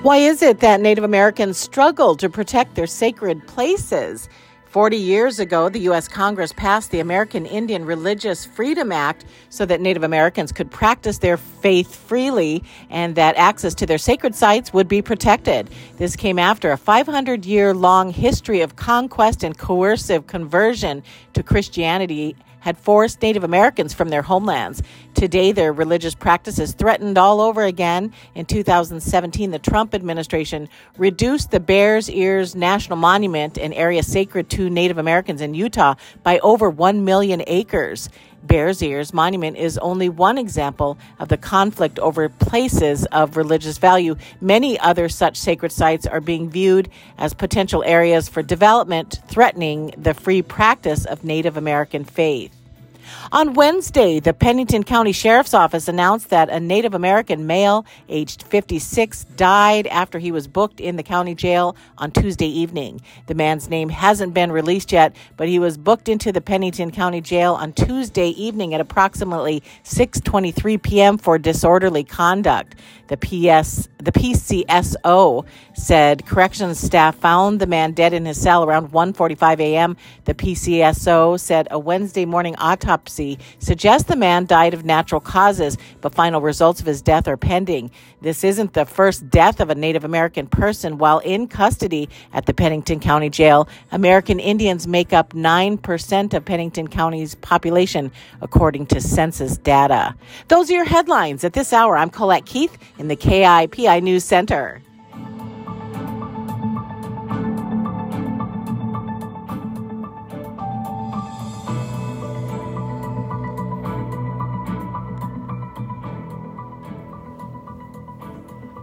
Why is it that Native Americans struggle to protect their sacred places? 40 years ago, the U.S. Congress passed the American Indian Religious Freedom Act so that Native Americans could practice their faith freely and that access to their sacred sites would be protected. This came after a 500-year-long history of conquest and coercive conversion to Christianity had forced Native Americans from their homelands. Today, their religious practices threatened all over again. In 2017, the Trump administration reduced the Bears Ears National Monument, an area sacred to Native Americans in Utah, by over 1 million acres. Bears Ears Monument is only one example of the conflict over places of religious value. Many other such sacred sites are being viewed as potential areas for development, threatening the free practice of Native American faith. On Wednesday, the Pennington County Sheriff's Office announced that a Native American male, aged 56, died after he was booked in the county jail on Tuesday evening. The man's name hasn't been released yet, but he was booked into the Pennington County Jail on Tuesday evening at approximately 6:23 p.m. for disorderly conduct. The PCSO said corrections staff found the man dead in his cell around 1:45 a.m. The PCSO said a Wednesday morning autopsy suggests the man died of natural causes, but final results of his death are pending. This isn't the first death of a Native American person while in custody at the Pennington County Jail. American Indians make up 9% of Pennington County's population, according to census data. Those are your headlines at this hour. I'm Colette Keith in the KIPI News Center.